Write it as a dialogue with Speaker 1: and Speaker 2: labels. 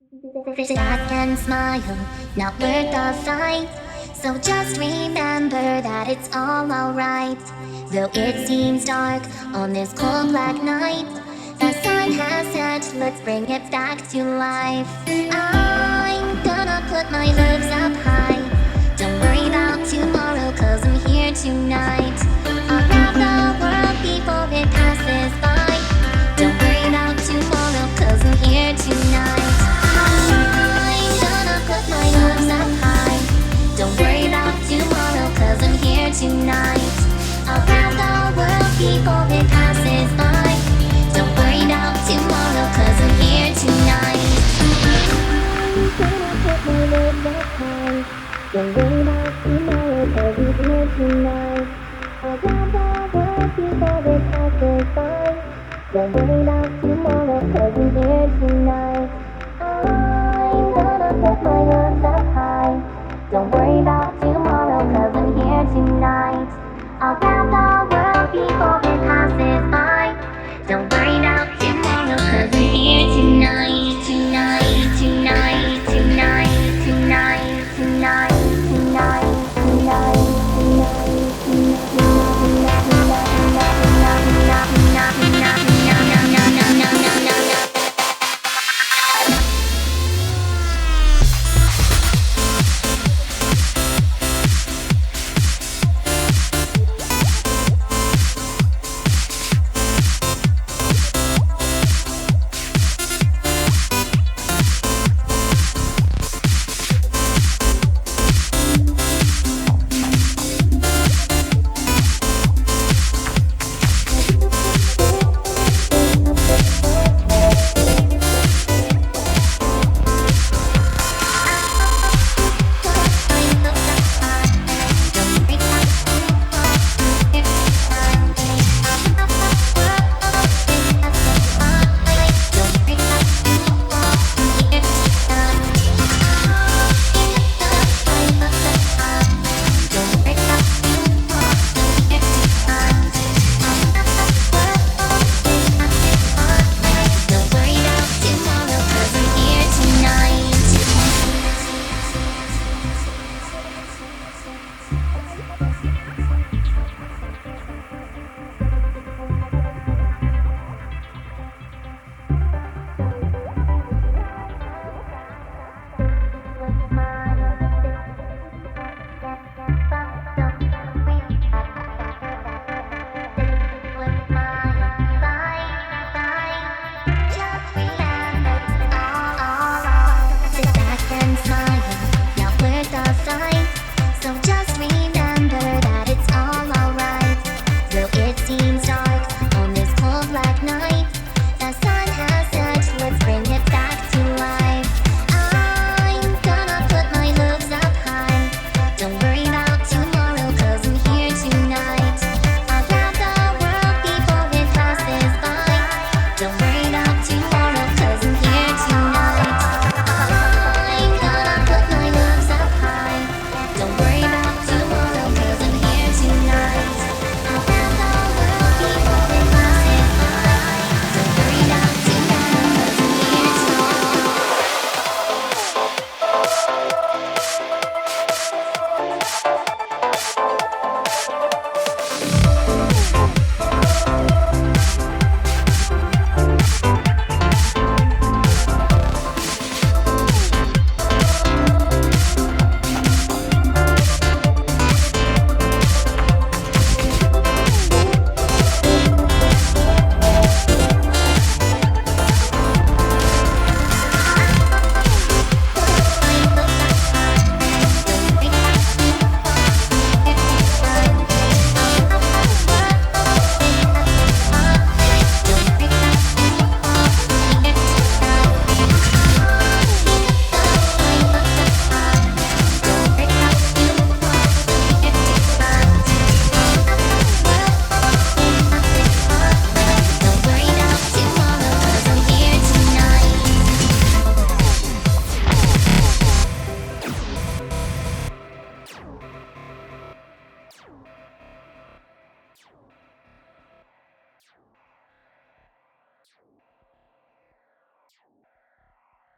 Speaker 1: Sad and smile, not worth the fight. So just remember that it's all alright. Though it seems dark on this cold black night, the sun has set, let's bring it back to life. I'm gonna put my hopes up high. Don't worry about tomorrow, cause I'm here tonight. I'll grab the world before it passes by. Don't worry about tomorrow, cause I'm here tonight. I'm gonna put my hopes up high. Don't worry about tomorrow, cause I'm here tonight. I'll grab the world before it passes by. Don't worry about tomorrow, cause I'm here tonight. I'm gonna put my hopes up high. Don't worry about tomorrow, cause I'm here tonight. I'll grab the world before it passes by. Don't worry about tomorrow, cause I'm here tonight. I'm gonna put my hopes up high. Don't worry about tomorrow, cause I'm here tonight. I'll grab the world before